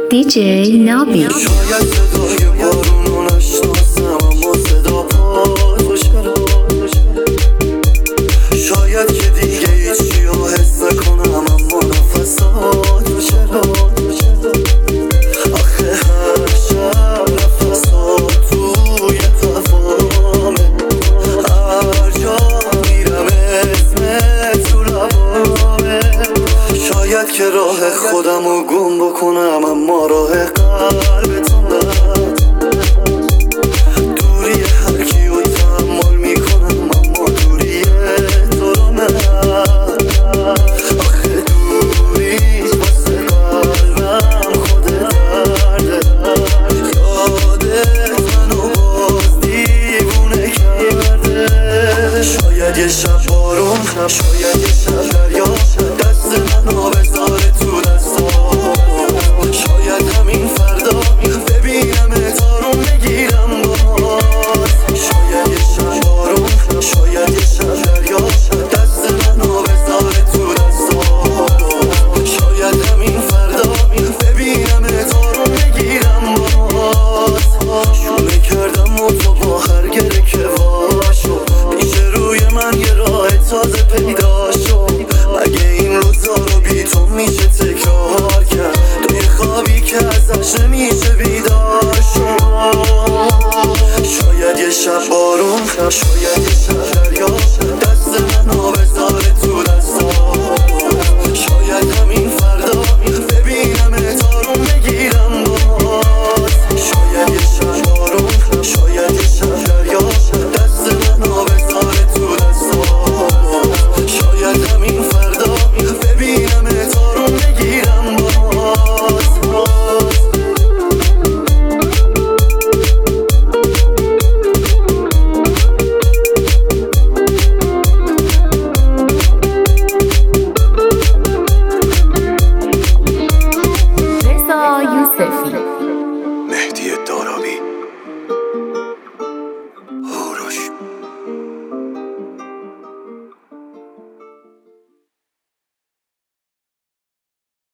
DJ Nabi. شاید صدای بارونو نشناسم اما صدا پا چرا شاید که دیگه هیچی رو حس کنم اما نفسات چرا آخه هر شب نفسات توی قفامه هر جا میرم اسمت تو لبامه شاید که راه خودم رو گم بکنم اما راه قلبتون نه دوری هر کیو تحمل میکنم اما دوری تو رو نه آخه دوری واسه قلبم خود درده یادت منو باز دیوونه کرده شاید یه شب بارون شاید یه شب دریا دست منو بذاره تو دستا شاید همین فردا ببینم تارون بگیرم باز شاید یه شب بارون شاید یه شب دریا دست منو بذاره تو دستا شاید همین فردا ببینم تارون بگیرم باز شونه کردم و تو با هر گره که واشو پیش روی من یه راه تازه پیدا شد مگه این روزا رو بی تو میشه تکرار کرد توی خوابی که ازش نمیشه بیدار شد شاید یه شب بارون شاید